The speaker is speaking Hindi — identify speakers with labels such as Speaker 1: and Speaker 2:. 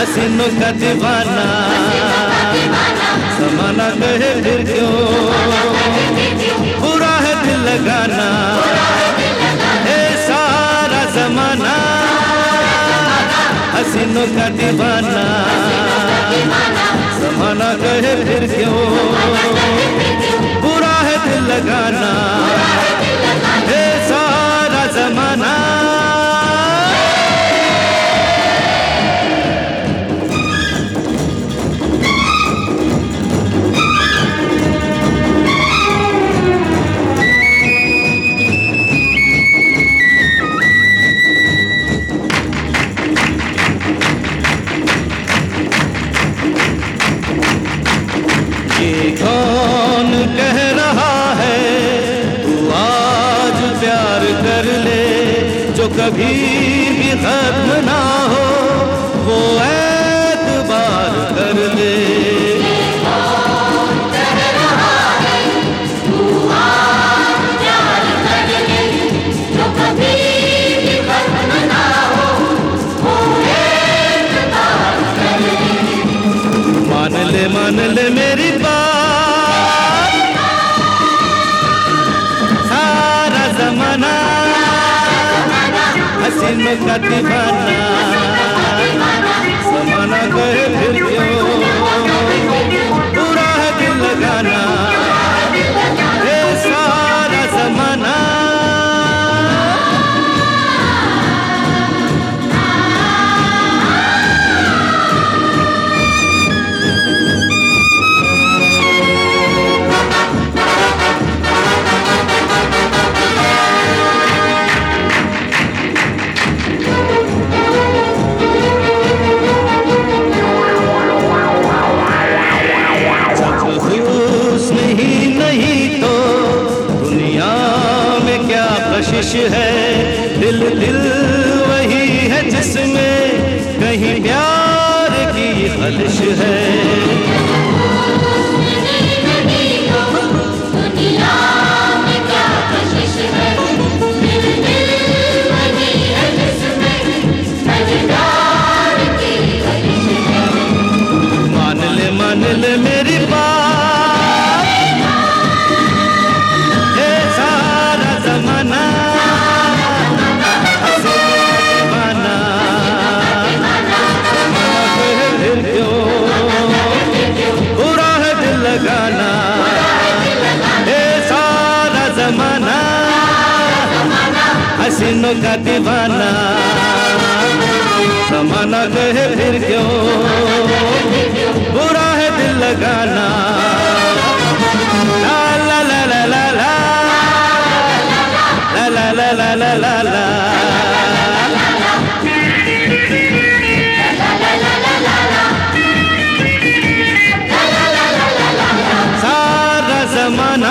Speaker 1: हसीनों का दीवाना, ज़माना कहे फिर क्यों, बुरा है दिल लगाना, ए सारा ज़माना हसीनों का दीवाना, ज़माना कहे फिर क्यों, बुरा है दिल लगाना, ए सारा ज़माना। कौन कह रहा है तू आज प्यार कर ले, जो कभी भी खत्म ना हो वो एतबार कर ले।
Speaker 2: कौन कह रहा है तू आज प्यार कर ले, जो कभी भी खत्म ना हो वो एतबार कर ले।
Speaker 1: मान ले मेरी बात, सारा ज़माना हसीनों का दीवाना, ज़माना कहे फिर क्यों, बुरा है दिल लगाना, ये सारा ज़माना। कशिश है दिल दिल वही है जिसमें कहीं प्यार की खलिश है।
Speaker 2: दुनिया में क्या कशिश है, दिल दिल वही है जिसमें कहीं प्यार की खलिश है।
Speaker 1: मान ले मेरी बात, ये सारा ज़माना लगाना, ये सारा ज़माना हसीनों का दीवाना, ज़माना कहे फिर क्यों, बुरा है दिल लगाना। ला ला ला ला ला ला ला ला ला ला ला ला। ज़माना